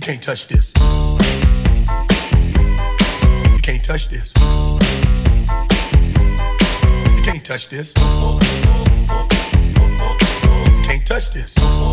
can't touch this. You can't touch this. You can't touch this. You can't touch this.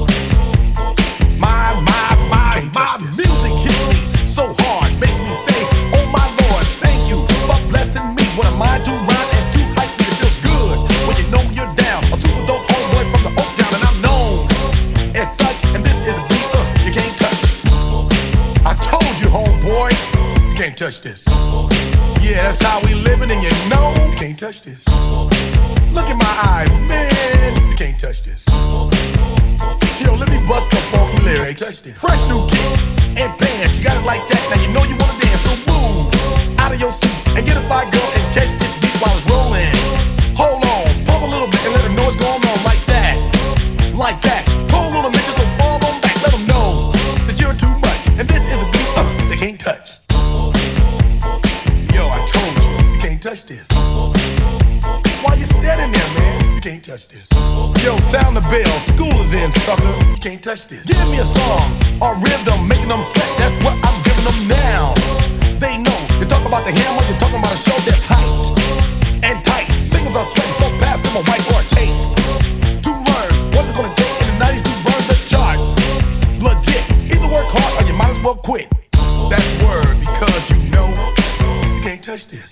My music hits me so hard, makes me say, oh my Lord, thank you for blessing me. What am I to rhyme and to hype me? It feels good when you know you're down. A super dope homeboy from the Oak Town, and I'm known as such. And this is a beat you can't touch. I told you, homeboy, you can't touch this. Yeah, that's how we living, and you know you can't touch this. Look in my eyes, man, you can't touch this. Yo, let me bust the funky lyrics. Fresh new kicks and bands, you got it like that. Now you know you wanna dance, so move out of your seat and get a fire girl and catch this beat while it's rolling. Hold on, pump a little bit and let them know what's going on like that. Like that. Hold on a minute, just don't fall on back. Let them know that you're too much. And this is a beat they can't touch. Yo, I told you, you can't touch this. Why you standing there, man? You can't touch this. Yo, sound the bell, school is in, sucker. You can't touch this. Give me a song or rhythm, making them sweat. That's what I'm giving them now. They know. You talk about the hammer, you're talking about a show that's hyped and tight. Singles are sweating so fast, them a whiteboard tape. To learn what it's gonna take in the 90s to burn the charts. Legit. Either work hard or you might as well quit. That's word, because you know you can't touch this.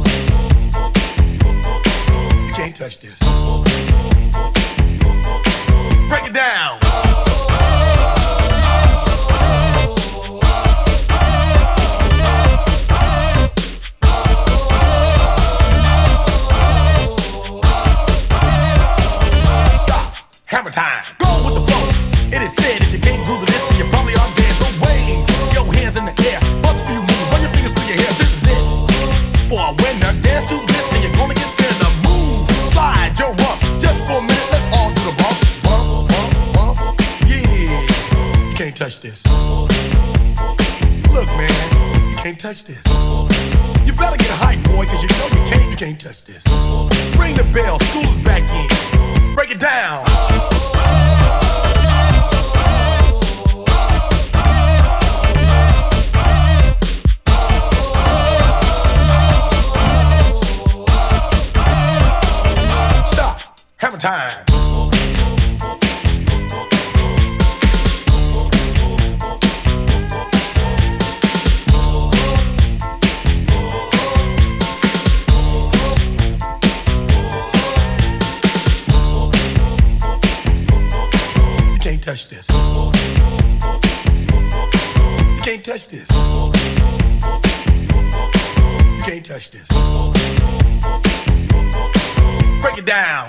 You can't touch this. Break it down. Stop. Hammer time. Go with the flow. It is said if you can't groove this, then you probably are dead. So wave your hands in the air. Bust a few moves. Run your fingers through your hair. This is it. For a winner, dance to this, and you're gonna get there. The move. Slide your rump. Just for a minute, let's all do the bump. Bump, bump, bump. Yeah. You can't touch this. Look, man, you can't touch this. You better get hype, boy, cause you know you can't touch this. Ring the bell, school is back in. Break it down. Stop. Hammer time. You can't touch this. You can't touch this. You can't touch this. Break it down.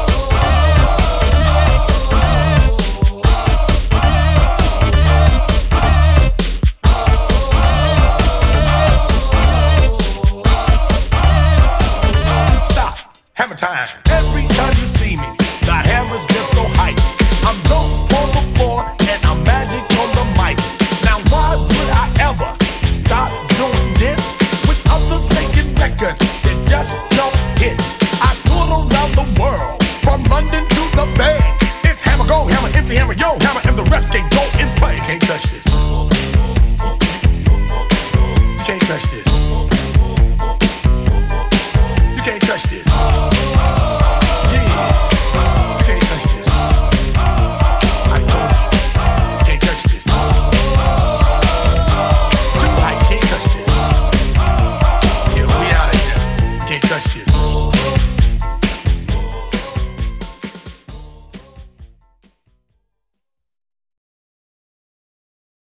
Stop. Hammer time. Every time you see me, the hammer's just so hype. I'm dope on the floor and I'm magic on the mic. Now why would I ever stop doing this with others making records that just don't hit? I tour around the world, from London to the Bay. It's hammer, go hammer, empty hammer, yo hammer, and the rest can go and play. You can't touch this. You can't touch this.